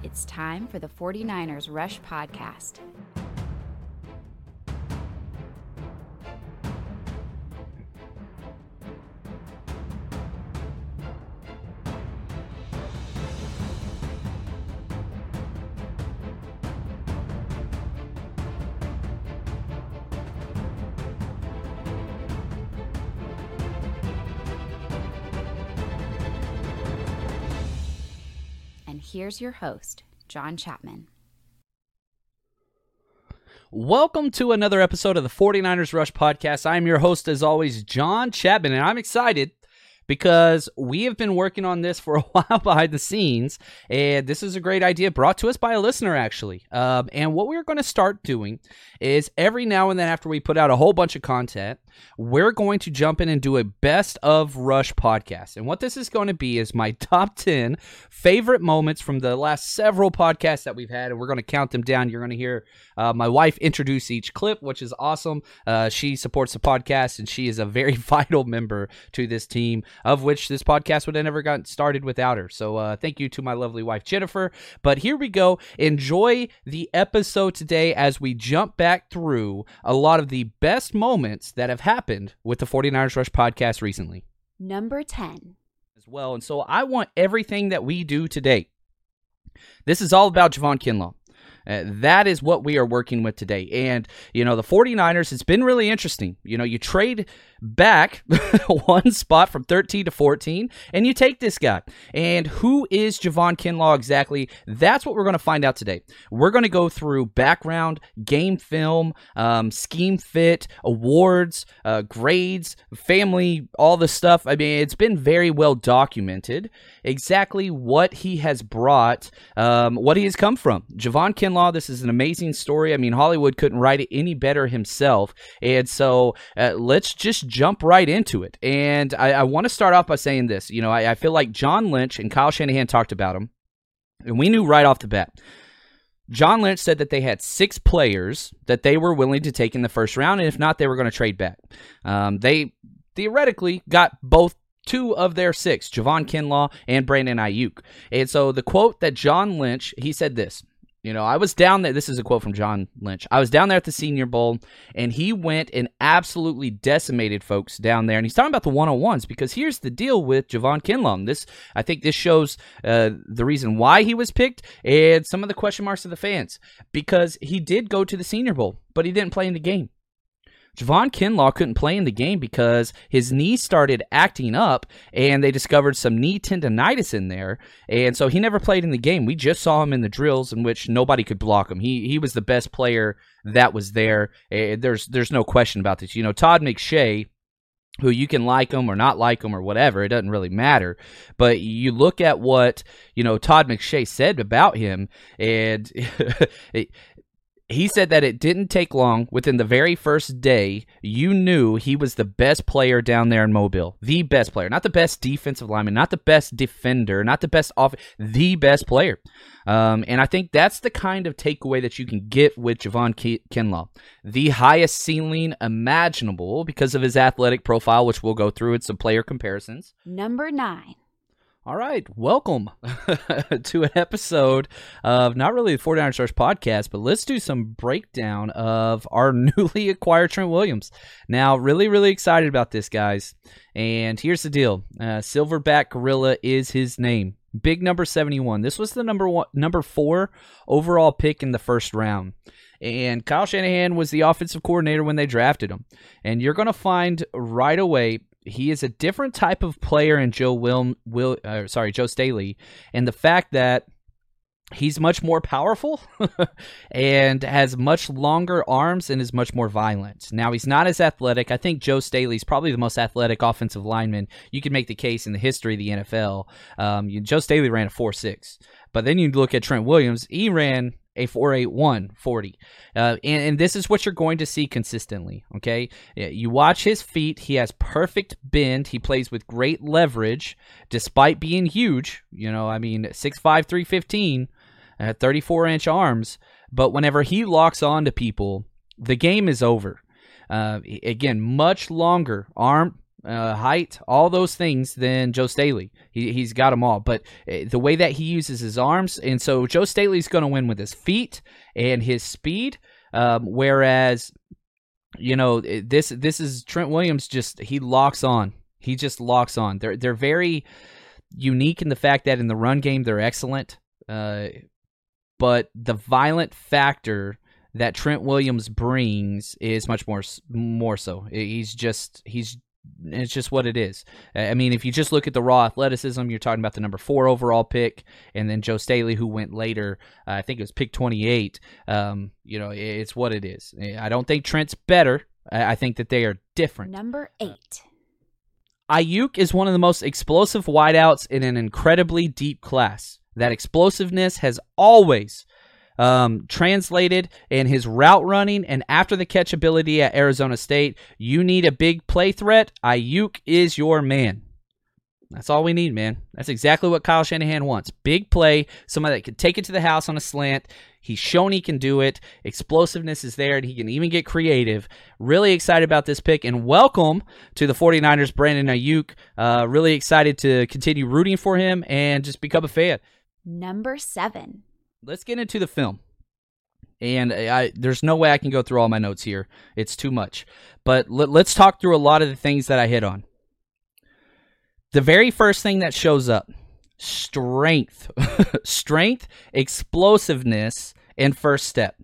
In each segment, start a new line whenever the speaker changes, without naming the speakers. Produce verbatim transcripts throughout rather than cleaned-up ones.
It's time for the 49ers Rush Podcast. And here's your host, John Chapman.
Welcome to another episode of the 49ers Rush Podcast. I'm your host, as always, John Chapman, and I'm excited because we have been working on this for a while behind the scenes, and this is a great idea brought to us by a listener, actually. Um, and what we're going to start doing is every now and then after we put out a whole bunch of content, we're going to jump in and do a best of Rush podcast. And what this is going to be is my top ten favorite moments from the last several podcasts that we've had, and we're going to count them down. You're going to hear uh, my wife introduce each clip, which is awesome. Uh, she supports the podcast, and she is a very vital member to this team, of which this podcast would have never gotten started without her. So uh, thank you to my lovely wife, Jennifer. But here we go. Enjoy the episode today as we jump back through a lot of the best moments that have happened with the 49ers Rush podcast recently.
Number ten.
As well. And so I want everything that we do today. This is all about Javon Kinlaw. Uh, that is what we are working with today. And, you know, the 49ers, it's been really interesting. You know, you trade back one spot from thirteen to fourteen, and you take this guy. And who is Javon Kinlaw exactly? That's what we're going to find out today. We're going to go through background, game film, um, scheme fit, awards, uh, grades, family, all this stuff. I mean, it's been very well documented exactly what he has brought, um, what he has come from. Javon Kinlaw, this is an amazing story. I mean, Hollywood couldn't write it any better himself. And so uh, let's just jump right into it. And I, I want to start off by saying this. You know, I, I feel like John Lynch and Kyle Shanahan talked about him, and we knew right off the bat. John Lynch said that they had six players that they were willing to take in the first round, and if not, they were going to trade back. Um, they theoretically got both two of their six, Javon Kinlaw and Brandon Aiyuk. And so the quote that John Lynch, he said this. You know, I was down there. This is a quote from John Lynch. I was down there at the Senior Bowl, and he went and absolutely decimated folks down there. And he's talking about the one-on-ones because here's the deal with Javon Kinlaw. This, I think this shows uh, the reason why he was picked and some of the question marks of the fans, because he did go to the Senior Bowl, but he didn't play in the game. Javon Kinlaw couldn't play in the game because his knee started acting up, and they discovered some knee tendonitis in there, and so he never played in the game. We just saw him in the drills in which nobody could block him. He he was the best player that was there. Uh, there's there's no question about this. You know, Todd McShay, who you can like him or not like him or whatever, it doesn't really matter. But you look at what, you know, Todd McShay said about him, and it, he said that it didn't take long. Within the very first day, you knew he was the best player down there in Mobile. The best player. Not the best defensive lineman, not the best defender, not the best off, the best player. Um, and I think that's the kind of takeaway that you can get with Javon Kinlaw. The highest ceiling imaginable because of his athletic profile, which we'll go through in some player comparisons.
Number nine.
All right, welcome to an episode of not really the 49ers Rush podcast, but let's do some breakdown of our newly acquired Trent Williams. Now, really, really excited about this, guys. And here's the deal. Uh, Silverback Gorilla is his name. Big number seventy-one. This was the number one, number four overall pick in the first round. And Kyle Shanahan was the offensive coordinator when they drafted him. And you're going to find right away he is a different type of player in Joe Will, Will uh, sorry, Joe Staley, and the fact that he's much more powerful and has much longer arms and is much more violent. Now, he's not as athletic. I think Joe Staley's probably the most athletic offensive lineman. You can make the case in the history of the N F L. Um, you, Joe Staley ran a four six, but then you look at Trent Williams. He ran a four eight one forty. Uh, and, and this is what you're going to see consistently, okay? You watch his feet. He has perfect bend. He plays with great leverage despite being huge. You know, I mean, six five, three fifteen, uh, thirty-four inch arms. But whenever he locks on to people, the game is over. Uh, again, much longer arm uh, height, all those things than Joe Staley. He, he's got them all. But the way that he uses his arms, and so Joe Staley's going to win with his feet and his speed, um, whereas, you know, this this is Trent Williams. Just he locks on. He just locks on. They're they're very unique in the fact that in the run game they're excellent, uh, but the violent factor that Trent Williams brings is much more more so. He's just he's it's just what it is. I mean, if you just look at the raw athleticism, you're talking about the number four overall pick, and then Joe Staley, who went later. Uh, I think it was pick twenty-eight. Um, you know, it's what it is. I don't think Trent's better. I think that they are different.
Number eight.
Aiyuk is one of the most explosive wideouts in an incredibly deep class. That explosiveness has always um, translated in his route running and after the catch ability at Arizona State. You need a big play threat. Aiyuk is your man. That's all we need, man. That's exactly what Kyle Shanahan wants. Big play, somebody that can take it to the house on a slant. He's shown he can do it. Explosiveness is there, and he can even get creative. Really excited about this pick, and welcome to the 49ers, Brandon Aiyuk. Uh, really excited to continue rooting for him and just become a fan.
Number seven.
Let's get into the film. And I, there's no way I can go through all my notes here. It's too much. But let, let's talk through a lot of the things that I hit on. The very first thing that shows up, strength. Strength, explosiveness, and first step.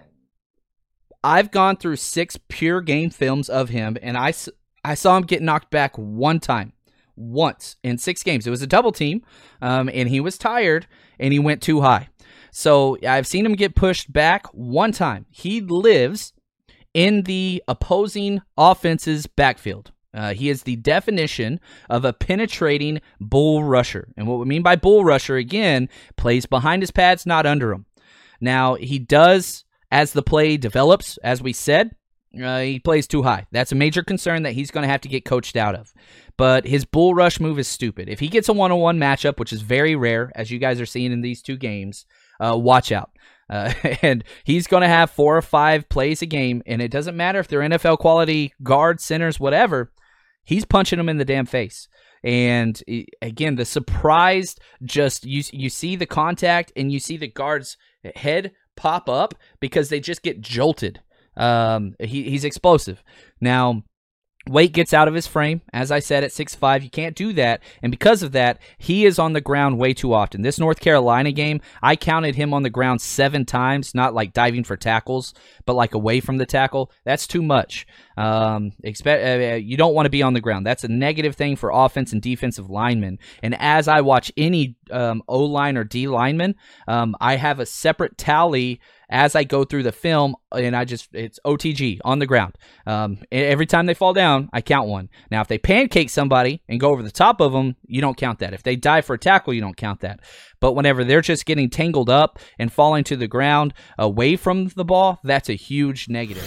I've gone through six pure game films of him, and I, I saw him get knocked back one time. Once in six games. It was a double team, um, and he was tired, and he went too high. So I've seen him get pushed back one time. He lives in the opposing offense's backfield. Uh, he is the definition of a penetrating bull rusher. And what we mean by bull rusher, again, plays behind his pads, not under them. Now, he does, as the play develops, as we said, uh, he plays too high. That's a major concern that he's going to have to get coached out of. But his bull rush move is stupid. If he gets a one-on-one matchup, which is very rare, as you guys are seeing in these two games, uh, watch out. Uh, and he's going to have four or five plays a game, and it doesn't matter if they're N F L quality guards, centers, whatever. He's punching them in the damn face. And again, the surprised, just you you see the contact and you see the guard's head pop up because they just get jolted. Um, he, he's explosive. Now, weight gets out of his frame. As I said, at six five, you can't do that. And because of that, he is on the ground way too often. This North Carolina game, I counted him on the ground seven times, not like diving for tackles, but like away from the tackle. That's too much. Um, expect, uh, you don't want to be on the ground. That's a negative thing for offense and defensive linemen. And as I watch any um, O-line or D lineman, um, I have a separate tally as I go through the film, and I just, it's O T G, on the ground. Um, every time they fall down, I count one. Now, if they pancake somebody and go over the top of them, you don't count that. If they dive for a tackle, you don't count that. But whenever they're just getting tangled up and falling to the ground away from the ball, that's a huge negative.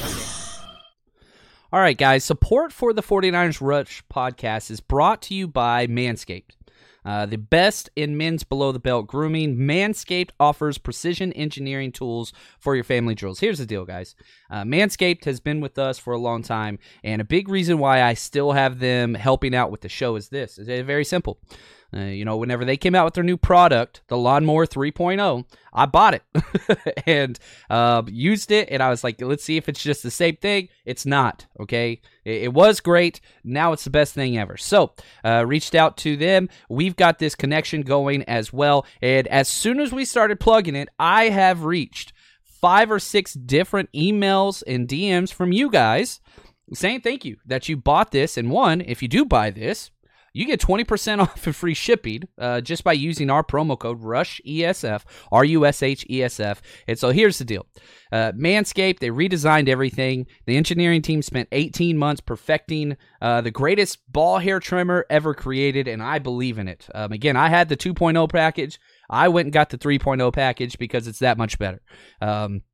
All right, guys, support for the 49ers Rush podcast is brought to you by Manscaped. Uh, the best in men's below-the-belt grooming, Manscaped offers precision engineering tools for your family drills. Here's the deal, guys. Uh, Manscaped has been with us for a long time, and a big reason why I still have them helping out with the show is this. It's very simple. Uh, you know, whenever they came out with their new product, the Lawnmower three point oh, I bought it and uh, used it, and I was like, let's see if it's just the same thing. It's not, okay? It, it was great. Now it's the best thing ever. So, uh, reached out to them. We've got this connection going as well, and as soon as we started plugging it, I have reached five or six different emails and D Ms from you guys saying thank you that you bought this, and one, if you do buy this, you get twenty percent off and free shipping uh, just by using our promo code RUSHESF, R U S H E S F. And so here's the deal. Uh, Manscaped, they redesigned everything. The engineering team spent eighteen months perfecting uh, the greatest ball hair trimmer ever created, and I believe in it. Um, again, I had the two point oh package. I went and got the three point oh package because it's that much better. Um,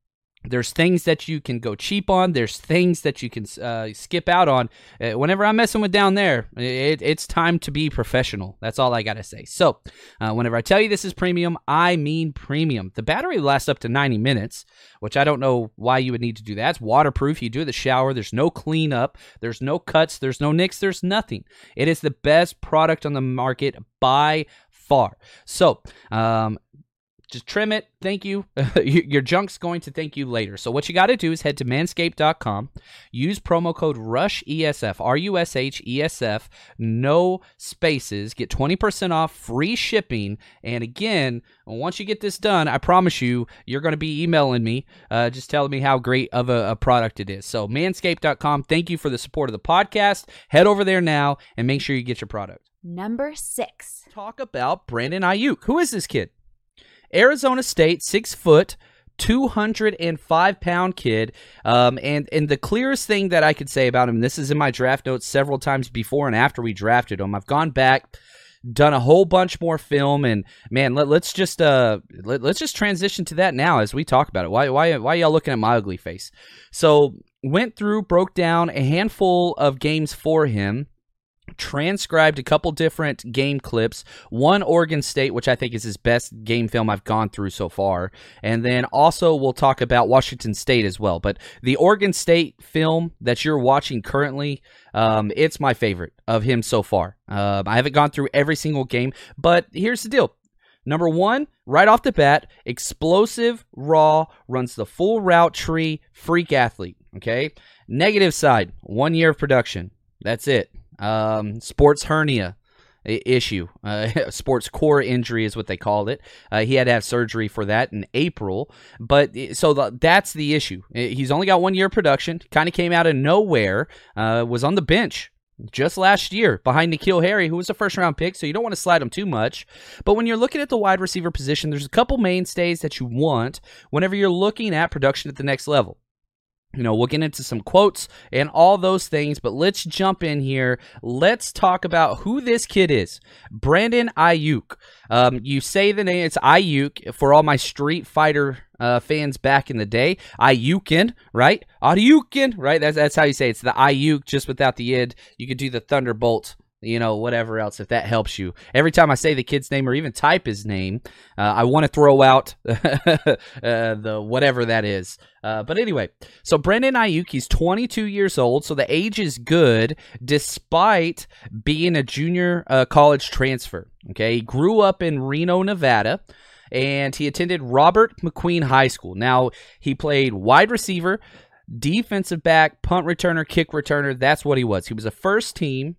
There's things that you can go cheap on. There's things that you can uh, skip out on. Uh, whenever I'm messing with down there, it, it's time to be professional. That's all I got to say. So uh, whenever I tell you this is premium, I mean premium. The battery lasts up to ninety minutes, which I don't know why you would need to do that. It's waterproof. You do it in the shower. There's no cleanup. There's no cuts. There's no nicks. There's nothing. It is the best product on the market by far. So, um, just trim it. Thank you. Your junk's going to thank you later. So what you got to do is head to manscaped dot com. Use promo code RUSHESF, R U S H E S F, no spaces. Get twenty percent off, free shipping. And again, once you get this done, I promise you, you're going to be emailing me, uh, just telling me how great of a, a product it is. So manscaped dot com. Thank you for the support of the podcast. Head over there now and make sure you get your product.
Number six.
Talk about Brandon Aiyuk. Who is this kid? Arizona State, six foot, two hundred five pound kid. Um, and, and the clearest thing that I could say about him, this is in my draft notes several times before and after we drafted him. I've gone back, done a whole bunch more film, and man, let, let's just uh, let, let's just transition to that now as we talk about it. Why, why, why are y'all looking at my ugly face? So went through, broke down a handful of games for him. Transcribed a couple different game clips, one Oregon State, which I think is his best game film I've gone through so far, and then also we'll talk about Washington State as well. But the Oregon State film that you're watching currently, um, it's my favorite of him so far. Uh, I haven't gone through every single game, but here's the deal. Number one, right off the bat, explosive, raw, runs the full route tree, freak athlete, okay? Negative side, one year of production. That's it. Um, sports hernia issue, uh, sports core injury is what they called it. Uh, he had to have surgery for that in April, but so the, that's the issue. He's only got one year of production, kind of came out of nowhere, uh, was on the bench just last year behind N'Keal Harry, who was a first round pick, so you don't want to slide him too much. But when you're looking at the wide receiver position, there's a couple mainstays that you want whenever you're looking at production at the next level. You know, we'll get into some quotes and all those things, but let's jump in here. Let's talk about who this kid is. Brandon Aiyuk. Um, you say the name, it's Aiyuk for all my Street Fighter uh, fans back in the day. Aiyukin, right? Aiyukin, right? That's, that's how you say it. It's the Aiyuk, just without the id. You could do the Thunderbolt, you know, whatever else, if that helps you. Every time I say the kid's name or even type his name, uh, I want to throw out uh, the whatever that is. Uh, but anyway, so Brandon Aiyuk, he's twenty-two years old, so the age is good despite being a junior uh, college transfer. Okay, he grew up in Reno, Nevada, and he attended Robert McQueen High School. Now, he played wide receiver, defensive back, punt returner, kick returner. That's what he was. He was a first team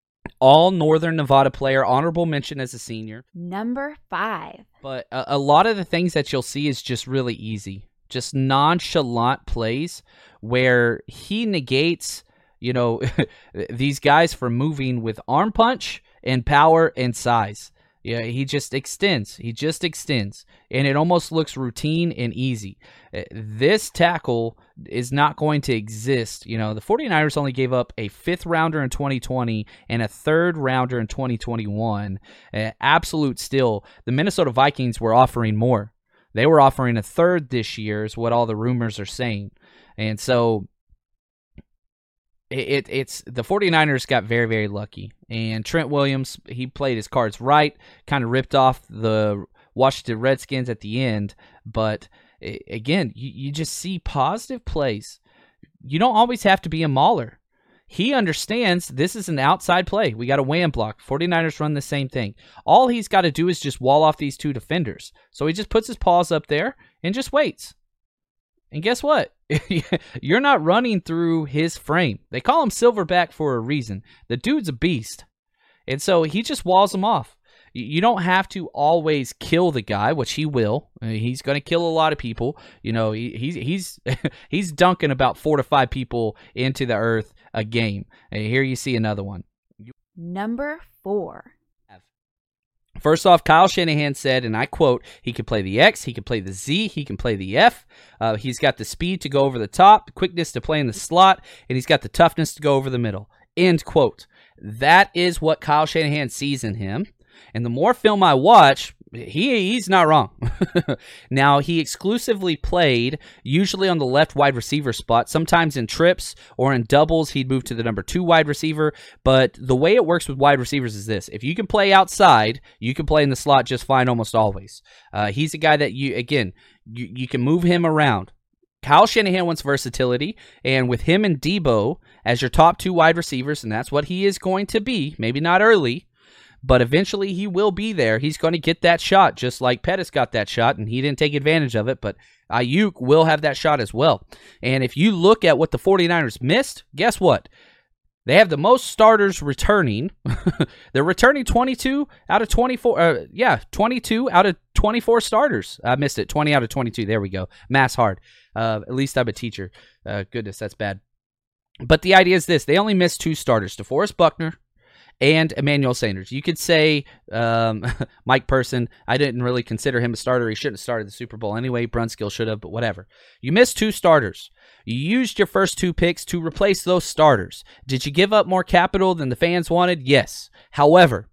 all Northern Nevada player, honorable mention as a senior.
Number five.
But a, a lot of the things that you'll see is just really easy. Just nonchalant plays where he negates, you know, these guys from moving with arm punch and power and size. Yeah, he just extends. He just extends. And it almost looks routine and easy. This tackle is not going to exist. You know, the 49ers only gave up a fifth rounder in twenty twenty and a third rounder in twenty twenty-one. Uh, absolute steal. The Minnesota Vikings were offering more. They were offering a third this year is what all the rumors are saying. And so It, it it's the 49ers got very, very lucky. And Trent Williams, he played his cards right, kind of ripped off the Washington Redskins at the end. But it, again, you, you just see positive plays. You don't always have to be a mauler. He understands this is an outside play. We got a wham block. 49ers run the same thing. All he's got to do is just wall off these two defenders. So he just puts his paws up there and just waits. And guess what? You're not running through his frame. They call him Silverback for a reason. The dude's a beast. And so he just walls them off. You don't have to always kill the guy, which he will. He's going to kill a lot of people. You know, he, he's he's he's dunking about four to five people into the earth a game. And here you see another one.
Number four.
First off, Kyle Shanahan said, and I quote, he can play the X, he can play the Z, he can play the F. Uh, he's got the speed to go over the top, the quickness to play in the slot, and he's got the toughness to go over the middle. End quote. That is what Kyle Shanahan sees in him. And the more film I watch, He he's not wrong. Now, he exclusively played usually on the left wide receiver spot. Sometimes in trips or in doubles, he'd move to the number two wide receiver. But the way it works with wide receivers is this. If you can play outside, you can play in the slot just fine almost always. Uh, he's a guy that, you again, you, you can move him around. Kyle Shanahan wants versatility, and with him and Debo as your top two wide receivers, and that's what he is going to be, maybe not early, but eventually he will be there. He's going to get that shot, just like Pettis got that shot, and he didn't take advantage of it, but Ayuk will have that shot as well. And if you look at what the 49ers missed, guess what? They have the most starters returning. They're returning twenty-two out of twenty-four. Uh, yeah, twenty-two out of twenty-four starters. I missed it. twenty out of twenty-two. There we go. Math's hard. Uh, at least I'm a teacher. Uh, goodness, that's bad. But the idea is this. They only missed two starters, DeForest Buckner and Emmanuel Sanders. You could say um, Mike Person. I didn't really consider him a starter. He shouldn't have started the Super Bowl anyway. Brunskill should have, but whatever. You missed two starters. You used your first two picks to replace those starters. Did you give up more capital than the fans wanted? Yes. However,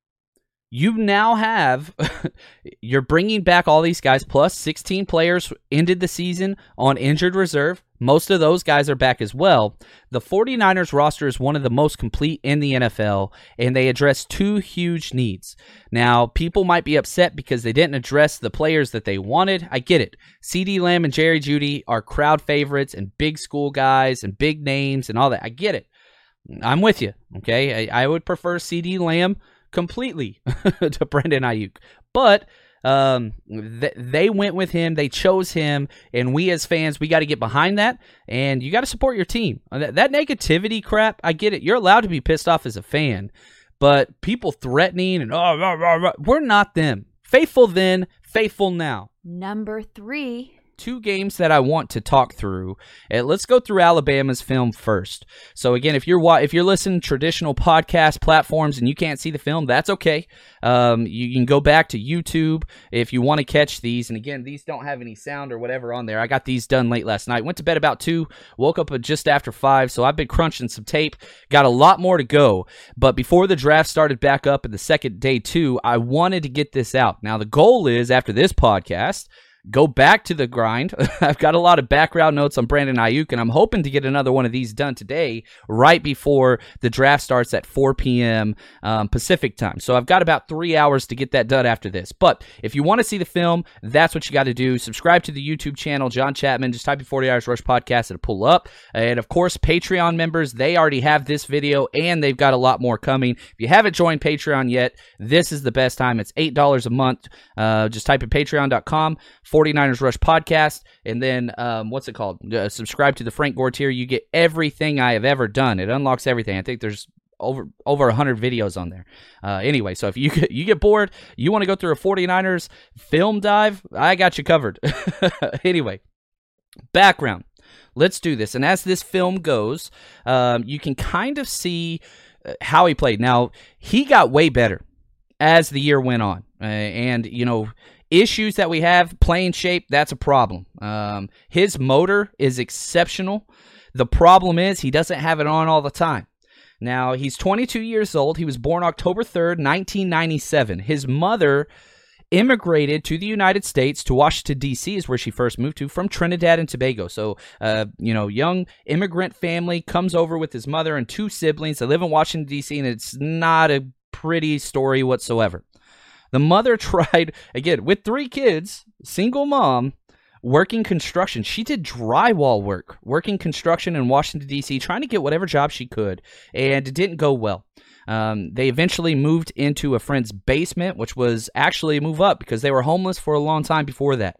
you now have, you're bringing back all these guys, plus sixteen players ended the season on injured reserve. Most of those guys are back as well. The 49ers roster is one of the most complete in the N F L, and they address two huge needs. Now, people might be upset because they didn't address the players that they wanted. I get it. CeeDee Lamb and Jerry Jeudy are crowd favorites and big school guys and big names and all that. I get it. I'm with you, okay? I, I would prefer CeeDee Lamb completely to Brandon Ayuk. But um, th- they went with him. They chose him. And we as fans, we got to get behind that. And you got to support your team. That, that negativity crap, I get it. You're allowed to be pissed off as a fan. But people threatening and, oh, rah, rah, rah, we're not them. Faithful then, faithful now.
Number three.
Two games that I want to talk through. Uh, let's go through Alabama's film first. So again, if you're if you're listening to traditional podcast platforms and you can't see the film, that's okay. Um, you, you can go back to YouTube if you want to catch these. And again, these don't have any sound or whatever on there. I got these done late last night. Went to bed about two, woke up just after five. So I've been crunching some tape. Got a lot more to go. But before the draft started back up in the second day two, I wanted to get this out. Now the goal is after this podcast, go back to the grind. I've got a lot of background notes on Brandon Ayuk, and I'm hoping to get another one of these done today, right before the draft starts at four p.m. Um, Pacific time. So I've got about three hours to get that done after this. But if you want to see the film, that's what you got to do. Subscribe to the YouTube channel, John Chapman. Just type in forty Hours Rush Podcast. It'll pull up. And of course, Patreon members, they already have this video, and they've got a lot more coming. If you haven't joined Patreon yet, this is the best time. It's eight dollars a month. Uh, just type in patreon dot com. 49ers Rush Podcast, and then um, what's it called? Uh, subscribe to the Frank Gore tier. You get everything I have ever done. It unlocks everything. I think there's over over one hundred videos on there. Uh, anyway, so if you get, you get bored, you want to go through a 49ers film dive, I got you covered. Anyway, background. Let's do this. And as this film goes, um, you can kind of see how he played. Now, he got way better as the year went on. Uh, and, you know, issues that we have, playing shape, that's a problem. Um, his motor is exceptional. The problem is he doesn't have it on all the time. Now, he's twenty-two years old. He was born October third, nineteen ninety-seven. His mother immigrated to the United States, to Washington, D C is where she first moved to, from Trinidad and Tobago. So, uh, you know, young immigrant family comes over with his mother and two siblings. They live in Washington, D C, and it's not a pretty story whatsoever. The mother tried, again, with three kids, single mom, working construction. She did drywall work, working construction in Washington, D C, trying to get whatever job she could, and it didn't go well. Um, they eventually moved into a friend's basement, which was actually a move up because they were homeless for a long time before that.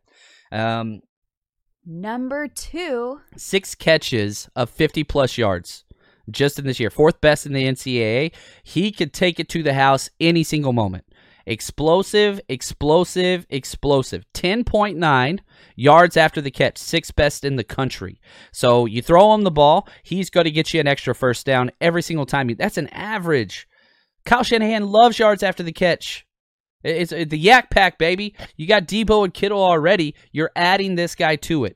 Um,
Number two.
Six catches of fifty-plus yards. Just in this year. Fourth best in the N C double A. He could take it to the house any single moment. Explosive, explosive, explosive. ten point nine yards after the catch. Sixth best in the country. So you throw him the ball, he's going to get you an extra first down every single time. That's an average. Kyle Shanahan loves yards after the catch. It's the Yak Pack, baby. You got Debo and Kittle already. You're adding this guy to it.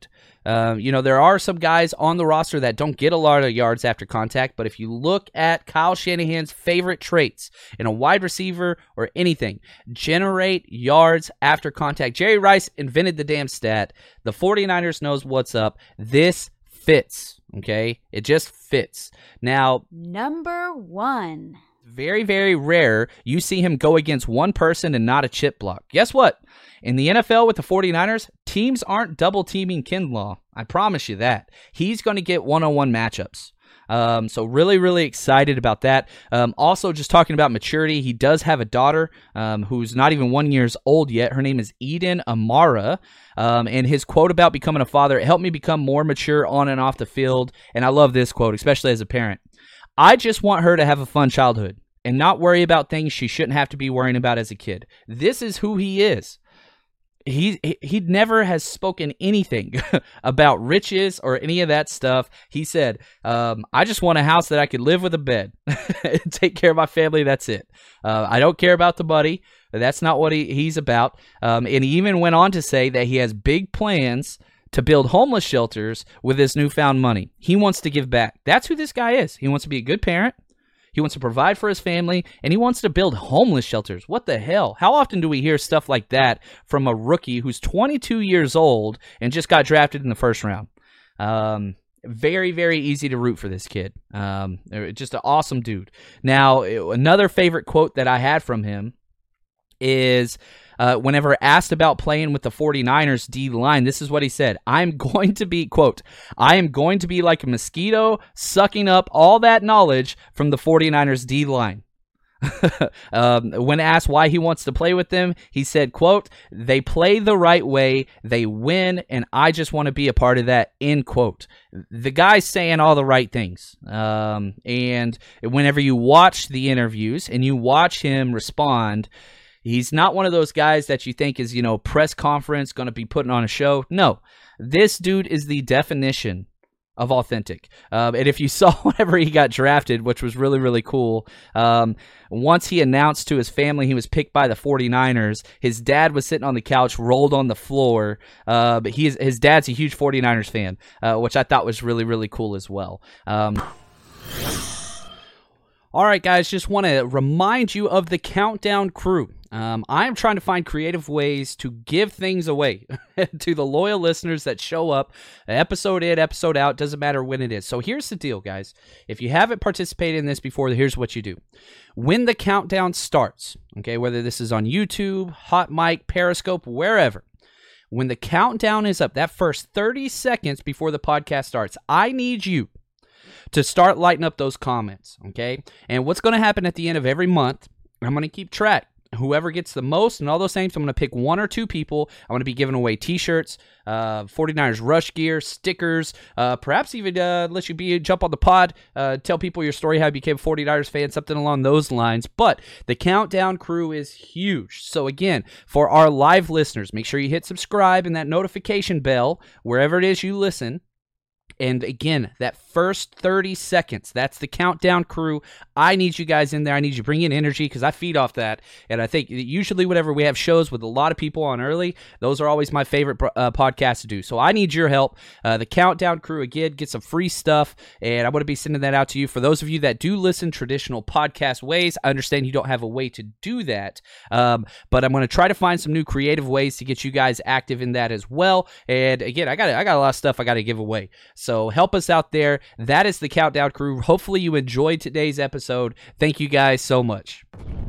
Um, you know, there are some guys on the roster that don't get a lot of yards after contact, but if you look at Kyle Shanahan's favorite traits in a wide receiver or anything, generate yards after contact. Jerry Rice invented the damn stat. The 49ers knows what's up. This fits, okay? It just fits. Now,
number one.
Very, very rare you see him go against one person and not a chip block. Guess what? In the N F L with the 49ers, teams aren't double-teaming Kinlaw. I promise you that. He's going to get one-on-one matchups. Um, so really, really excited about that. Um, also, just talking about maturity, he does have a daughter um, who's not even one years old yet. Her name is Eden Amara. Um, and his quote about becoming a father, it helped me become more mature on and off the field. And I love this quote, especially as a parent. I just want her to have a fun childhood and not worry about things she shouldn't have to be worrying about as a kid. This is who he is. He he never has spoken anything about riches or any of that stuff. He said, um, I just want a house that I could live with a bed and take care of my family. That's it. Uh, I don't care about the money. That's not what he, he's about. Um, and he even went on to say that he has big plans to build homeless shelters with his newfound money. He wants to give back. That's who this guy is. He wants to be a good parent. He wants to provide for his family, and he wants to build homeless shelters. What the hell? How often do we hear stuff like that from a rookie who's twenty-two years old and just got drafted in the first round? Um, very, very easy to root for this kid. Um, just an awesome dude. Now, another favorite quote that I had from him is uh, whenever asked about playing with the 49ers D-line, this is what he said. I'm going to be, quote, I am going to be like a mosquito sucking up all that knowledge from the 49ers D-line. um, when asked why he wants to play with them, he said, quote, they play the right way, they win, and I just want to be a part of that, end quote. The guy's saying all the right things. Um, and whenever you watch the interviews and you watch him respond, he's not one of those guys that you think is, you know, press conference, going to be putting on a show. No, this dude is the definition of authentic. Um, and if you saw whenever he got drafted, which was really, really cool, um, once he announced to his family he was picked by the 49ers, his dad was sitting on the couch, rolled on the floor. Uh, but he is, his dad's a huge 49ers fan, uh, which I thought was really, really cool as well. Um, all right, guys, just want to remind you of the Countdown Crew. Um, I'm trying to find creative ways to give things away to the loyal listeners that show up, episode in, episode out, doesn't matter when it is. So here's the deal, guys. If you haven't participated in this before, here's what you do. When the countdown starts, okay, whether this is on YouTube, Hot Mic, Periscope, wherever, when the countdown is up, that first thirty seconds before the podcast starts, I need you to start lighting up those comments, okay? And what's going to happen at the end of every month, I'm going to keep track. Whoever gets the most and all those things, I'm going to pick one or two people. I'm going to be giving away t-shirts, uh, 49ers Rush gear, stickers, uh, perhaps even uh, let you be jump on the pod, uh, tell people your story, how you became a 49ers fan, something along those lines. But the Countdown Crew is huge. So again, for our live listeners, make sure you hit subscribe and that notification bell wherever it is you listen. And again, that first thirty seconds, that's the Countdown Crew. I need you guys in there. I need you to bring in energy because I feed off that. And I think usually whenever we have shows with a lot of people on early, those are always my favorite uh, podcasts to do. So I need your help. Uh, the Countdown Crew, again, get some free stuff. And I'm going to be sending that out to you. For those of you that do listen traditional podcast ways, I understand you don't have a way to do that. Um, but I'm going to try to find some new creative ways to get you guys active in that as well. And again, I got I got a lot of stuff I got to give away. So help us out there. That is the Countdown Crew. Hopefully you enjoyed today's episode. Thank you guys so much.